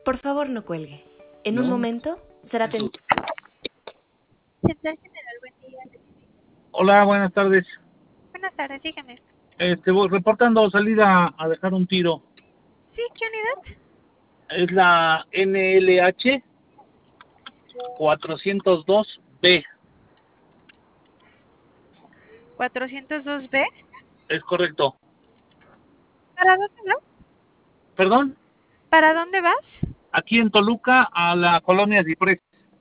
Por favor, no cuelgue. En un No. momento será atendido. Central General, buen día. Hola, buenas tardes. Buenas tardes, dígame. Voy reportando salida a dejar un tiro. Sí, ¿qué unidad? Es la NLH 402B. 402B. Es correcto. ¿Para dónde vas? ¿Perdón? ¿Para dónde vas? Aquí en Toluca, a la colonia Ciprés.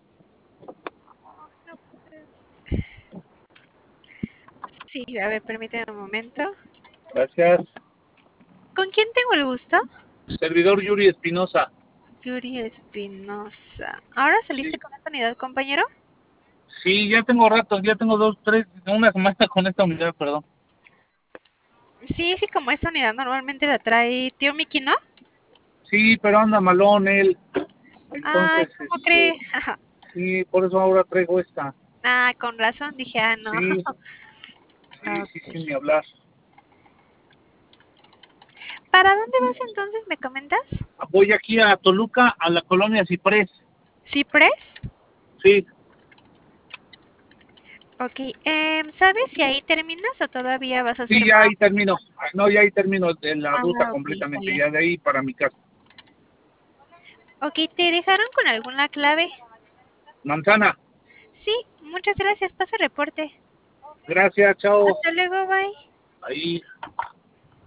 Sí, a ver, permíteme un momento. Gracias. ¿Con quién tengo el gusto? Servidor Yuri Espinosa. Yuri Espinosa. ¿Ahora saliste Sí. con esta unidad, compañero? Sí, ya tengo rato, ya tengo una semana con esta unidad, perdón. Sí, sí, como esta unidad normalmente la trae tío Miki, ¿no? Sí, pero anda malón él. Ay, Entonces, ¿cómo cree? sí, por eso ahora traigo esta. Ah, con razón, dije, no. Sí, sí, Ok. sin ni hablar. ¿Para dónde vas entonces, me comentas? Voy aquí a Toluca, a la colonia Ciprés. ¿Ciprés? Sí, Ok, ¿sabes si ahí terminas o todavía vas a hacer sí, ya más? ahí termino. No, ya ahí termino en la ruta Ok, está completamente, bien. ya de ahí para mi casa. Ok, ¿te dejaron con alguna clave? Manzana, Sí, muchas gracias, pasa reporte. gracias, chao. Hasta luego, bye. Ahí.